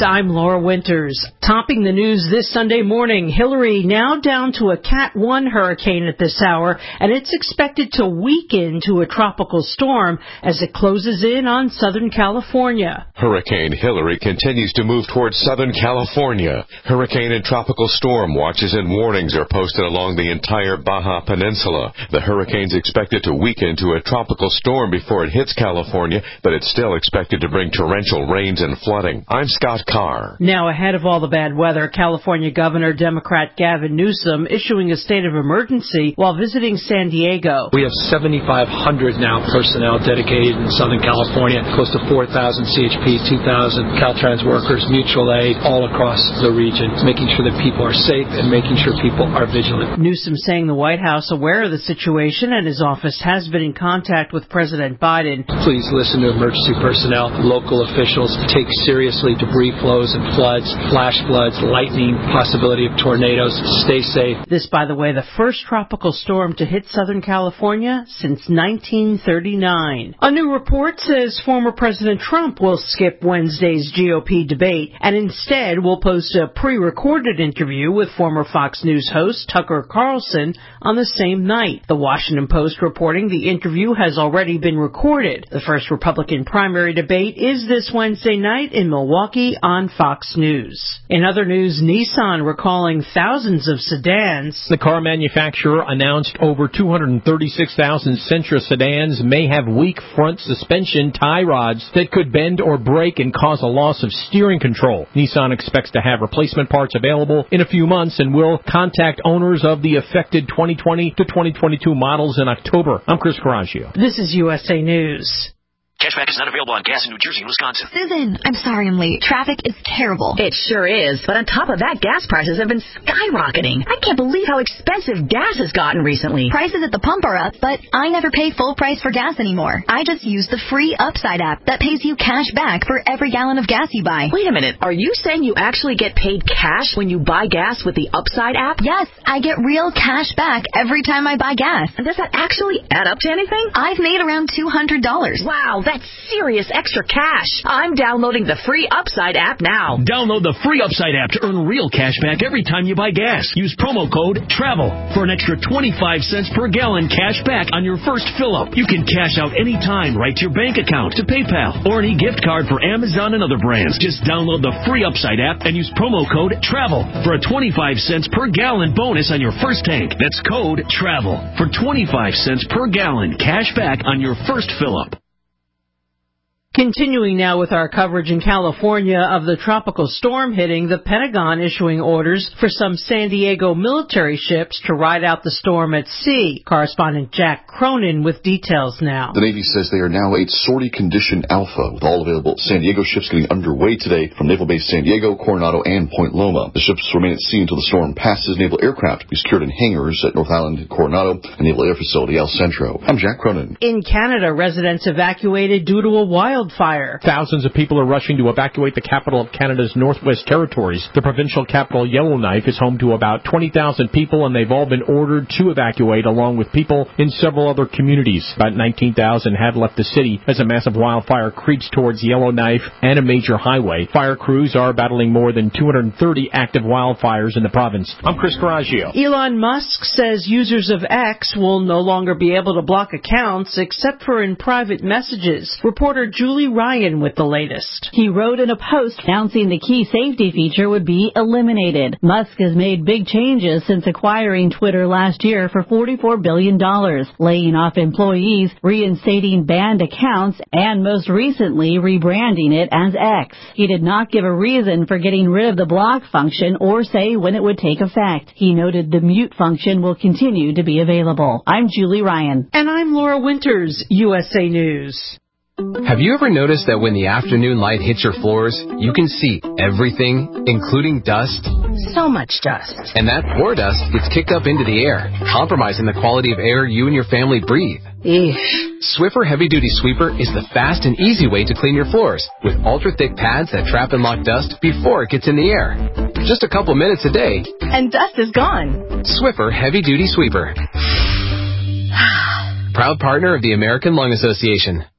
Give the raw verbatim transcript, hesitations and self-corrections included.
I'm Laura Winters. Topping the news this Sunday morning, Hillary now down to a Cat one hurricane at this hour, and it's expected to weaken to a tropical storm as it closes in on Southern California. Hurricane Hillary continues to move towards Southern California. Hurricane and tropical storm watches and warnings are posted along the entire Baja Peninsula. The hurricane's expected to weaken to a tropical storm before it hits California, but it's still expected to bring torrential rains and flooding. I'm Scott Carr. Now, ahead of all the bad weather, California Governor Democrat Gavin Newsom issuing a state of emergency while visiting San Diego. We have seventy-five hundred now personnel dedicated in Southern California, close to four thousand C H Ps, two thousand Caltrans workers, mutual aid, all across the region, making sure that people are safe and making sure people are vigilant. Newsom saying the White House aware of the situation and his office has been in contact with President Biden. Please listen to emergency personnel, local officials, take seriously debris flows and floods, flash floods, lightning, possibility of tornadoes. Stay safe. This, by the way, the first tropical storm to hit Southern California since nineteen thirty-nine. A new report says former President Trump will skip Wednesday's G O P debate and instead will post a pre-recorded interview with former Fox News host Tucker Carlson on the same night. The Washington Post reporting the interview has already been recorded. The first Republican primary debate is this Wednesday night in Milwaukee on Fox News. In other news, Nissan recalling thousands of sedans. The car manufacturer announced over two hundred thirty-six thousand Sentra sedans may have weak front suspension tie rods that could bend or break and cause a loss of steering control. Nissan expects to have replacement parts available in a few months and will contact owners of the affected twenty twenty to twenty twenty-two models in October. I'm Chris Coraggio. This is U S A News. Cashback is not available on gas in New Jersey and Wisconsin. Susan, I'm sorry I'm late. Traffic is terrible. It sure is. But on top of that, gas prices have been skyrocketing. I can't believe how expensive gas has gotten recently. Prices at the pump are up, but I never pay full price for gas anymore. I just use the free Upside app that pays you cash back for every gallon of gas you buy. Wait a minute. Are you saying you actually get paid cash when you buy gas with the Upside app? Yes, I get real cash back every time I buy gas. And does that actually add up to anything? I've made around two hundred dollars. Wow, that's serious extra cash. I'm downloading the free Upside app now. Download the free Upside app to earn real cash back every time you buy gas. Use promo code TRAVEL for an extra twenty-five cents per gallon cash back on your first fill-up. You can cash out anytime right to your bank account, to PayPal, or any gift card for Amazon and other brands. Just download the free Upside app and use promo code TRAVEL for a twenty-five cents per gallon bonus on your first tank. That's code TRAVEL for twenty-five cents per gallon cash back on your first fill-up. Continuing now with our coverage in California of the tropical storm hitting, the Pentagon issuing orders for some San Diego military ships to ride out the storm at sea. Correspondent Jack Cronin with details now. The Navy says they are now at sortie condition alpha, with all available San Diego ships getting underway today from Naval Base San Diego, Coronado, and Point Loma. The ships remain at sea until the storm passes. Naval aircraft be secured in hangars at North Island, Coronado, and Naval Air Facility El Centro. I'm Jack Cronin. In Canada, residents evacuated due to a wild Fire. Thousands of people are rushing to evacuate the capital of Canada's Northwest Territories. The provincial capital, Yellowknife, is home to about twenty thousand people, and they've all been ordered to evacuate, along with people in several other communities. About nineteen thousand have left the city as a massive wildfire creeps towards Yellowknife and a major highway. Fire crews are battling more than two hundred thirty active wildfires in the province. I'm Chris Coraggio. Elon Musk says users of X will no longer be able to block accounts except for in private messages. Reporter Julie Ryan with the latest. He wrote in a post announcing the key safety feature would be eliminated. Musk has made big changes since acquiring Twitter last year for forty-four billion dollars, laying off employees, reinstating banned accounts, and most recently rebranding it as X. He did not give a reason for getting rid of the block function or say when it would take effect. He noted the mute function will continue to be available. I'm Julie Ryan. And I'm Laura Winters, U S A News. Have you ever noticed that when the afternoon light hits your floors, you can see everything, including dust? So much dust. And that poor dust gets kicked up into the air, compromising the quality of air you and your family breathe. Eesh. Swiffer Heavy Duty Sweeper is the fast and easy way to clean your floors, with ultra-thick pads that trap and lock dust before it gets in the air. Just a couple minutes a day, and dust is gone. Swiffer Heavy Duty Sweeper. Proud partner of the American Lung Association.